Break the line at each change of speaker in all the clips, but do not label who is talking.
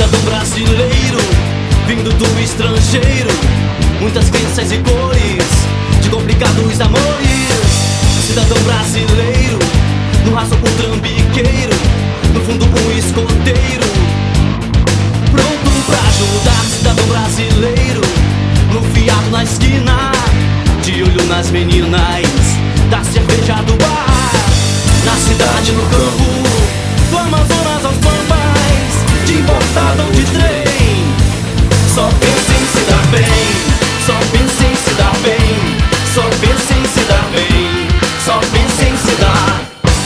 cidadão brasileiro, vindo do estrangeiro, muitas crenças e cores, de complicados amores. Cidadão brasileiro, no raço com trambiqueiro, no fundo um escoteiro, pronto pra ajudar. Cidadão brasileiro, no fiado na esquina, de olho nas meninas, da cerveja do bar. Na cidade, no campo, do Amazonas aos Pampas, de importado ou de trem, só pensa em se dar bem, só pensa em se dar bem, só pensa em se dar bem, só pensa em se dar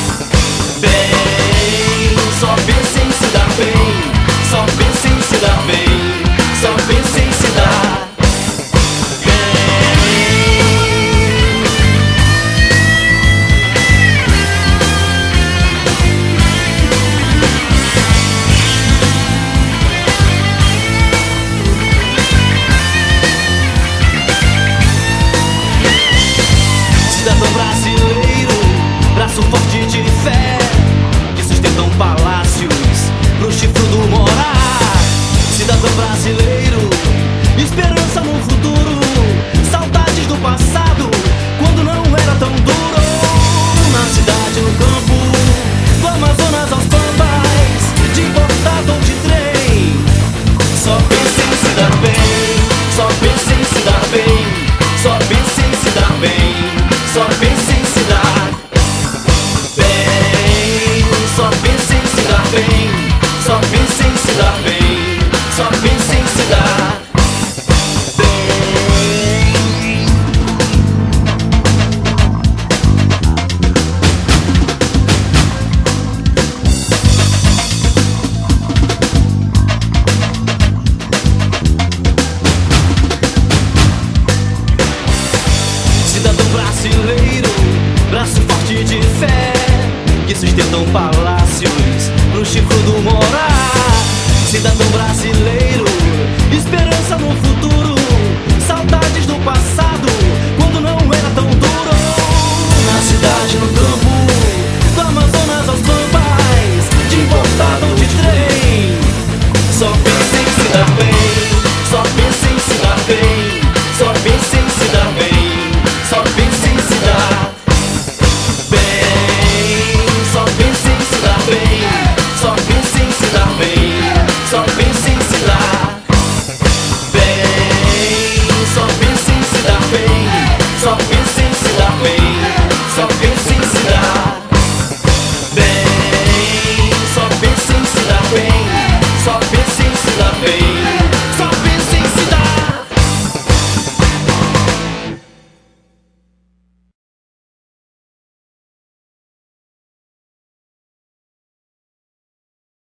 bem, só pensa em se dar bem, só pensa em se dar bem, só pensa em se dar. Cidadão brasileiro, braço forte de fé, que sustentam palácios pro chifre do morar. Cidadão brasileiro, esperança no futuro, saudades do passado, quando não era tão duro. Na cidade, no campo, do Amazonas aos Pampas, de importado ou de trem, só pensa em se dar bem, só pensa em se dar bem, só pensa em se dar bem, só pensa em se dar bem, só pensa em se dar bem, só pensa em se dar bem, só pensa em se dar bem. Cidadão brasileiro, braço forte de fé, que sustentam palácios no chifre do morar. Cidadão brasileiro, esperança no futuro,